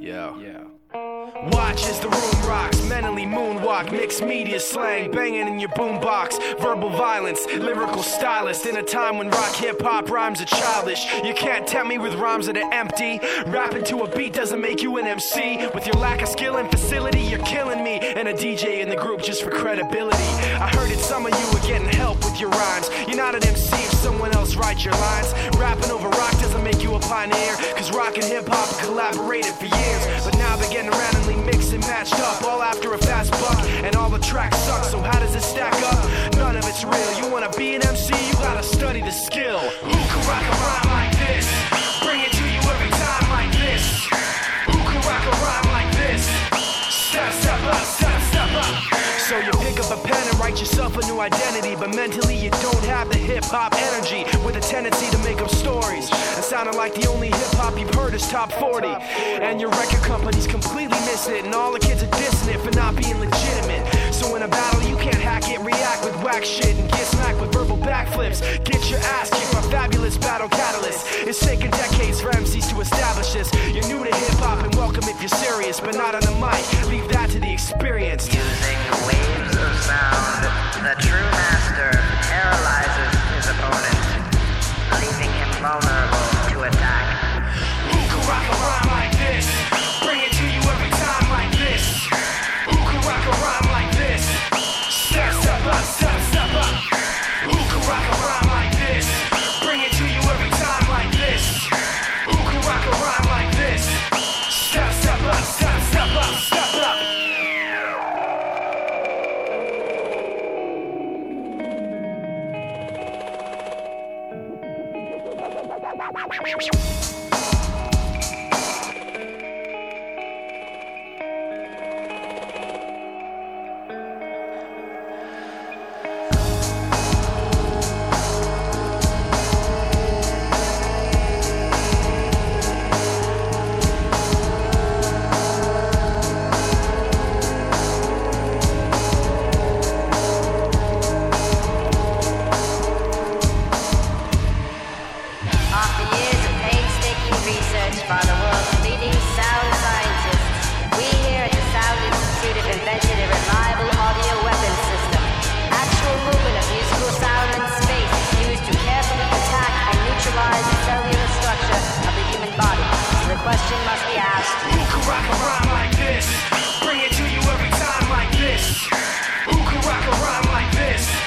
Yeah. Watch as the room rocks, mentally moonwalk, mixed media slang, banging in your boombox, verbal violence, lyrical stylist, in a time when rock hip-hop rhymes are childish. You can't tempt me with rhymes that are empty. Rapping to a beat doesn't make you an MC. With your lack of skill and facility, you're killing me. And a DJ in the group just for credibility. I heard it, some of you are getting help with your rhymes. You're not an MC if someone else writes your lines. Rapping over rock doesn't make you a pioneer, cause rock and hip-hop have collaborated for years. But now they're getting randomly mixed and matched up, all after a fast buck, and all the tracks suck. So how does it stack up? None of it's real. You wanna be an MC, you gotta study the skill. Who can rock a rhyme like this? Bring it to you every time like this. Who can rock a rhyme like this? Step up, step up. So you pick up a pen and write yourself a new identity, but mentally you don't have the hip-hop energy, with a tendency to make up stories and sounding like the only hip-hop you've heard is top 40. And your record company's completely missing it, and all the kids are dissing it for not being legitimate. So in a battle you can't hack it, react with whack shit, and get smacked with verbal backflips. Get your ass kicked by fabulous battle catalyst. It's taken decades for MCs to establish this. You're new to hip-hop and welcome if you're serious, but not on the mic. Leave that to the experienced. Using waves of sound, the true master paralyzes his opponent, leaving him vulnerable to attack. Who can rock a rhyme like this? Bring it to you every time like this. Who can rock a rhyme like this? Step up, step up. Who can rock a rhyme like this? Bring it to you every time like this. Who can rock a rhyme like this? Step up, step up, step up. By the world's leading sound scientists, we here at the Sound Institute have invented a reliable audio weapon system. Actual movement of musical sound in space is used to carefully attack and neutralize the cellular structure of the human body. So the question must be asked: who can rock a rhyme like this? Bring it to you every time like this. Who can rock a rhyme like this?